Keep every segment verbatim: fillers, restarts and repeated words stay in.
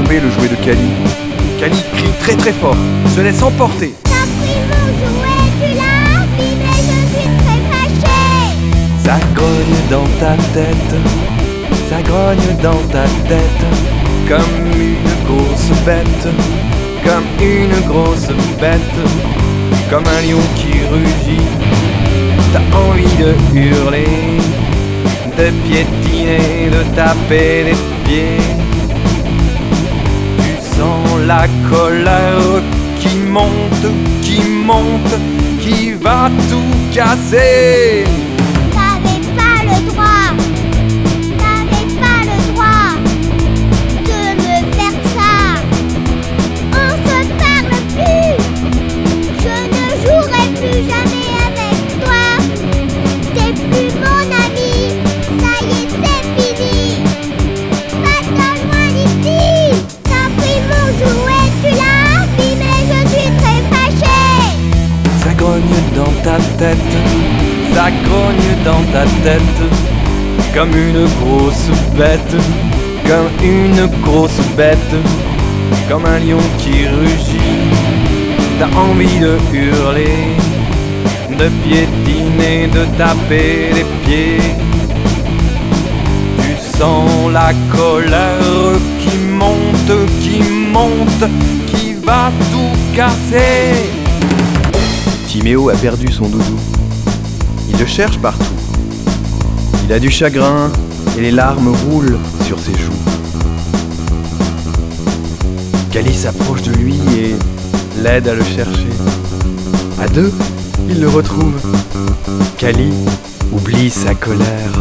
trouvé le jouet de Cali. Cali crie très très fort, se laisse emporter. T'as pris mon jouet, tu l'as abîmé, je suis très fâchée. Ça grogne dans ta tête, ça grogne dans ta tête, comme une grosse bête, comme une grosse bête, comme un lion qui rugit. T'as envie de hurler, de piétiner, de taper les pieds. Tu sens la colère qui monte, qui monte, qui va tout casser. T'avais pas le droit, t'avais pas le droit de me faire ça. On se parle plus, je ne jouerai plus jamais avec toi. T'es plus mon ami, ça y est c'est fini. Va-t'en loin d'ici. T'as pris mon jouet, tu l'as abîmé, je suis très fâchée. Ça grogne dans ta tête, ça grogne dans ta tête, comme une grosse bête, comme une grosse bête, comme un lion qui rugit. T'as envie de hurler, de piétiner, de taper les pieds. Tu sens la colère qui monte, qui monte, qui va tout casser. Timéo a perdu son doudou. Il le cherche partout. Il a du chagrin et les larmes roulent sur ses joues. Cali s'approche de lui et l'aide à le chercher. À deux, ils le retrouvent. Cali oublie sa colère.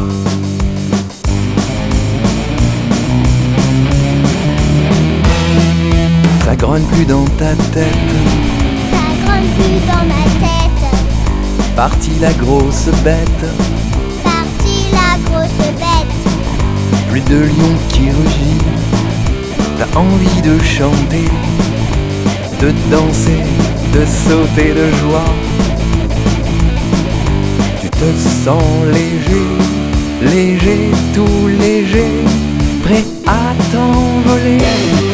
Ça grogne plus dans ta tête. Ça grogne plus dans ma tête. Parti la grosse bête. Parti la grosse bête. Plus de lion qui rugit. T'as envie de chanter, de danser, de sauter de joie. Tu te sens léger, léger, tout léger, prêt à t'envoler.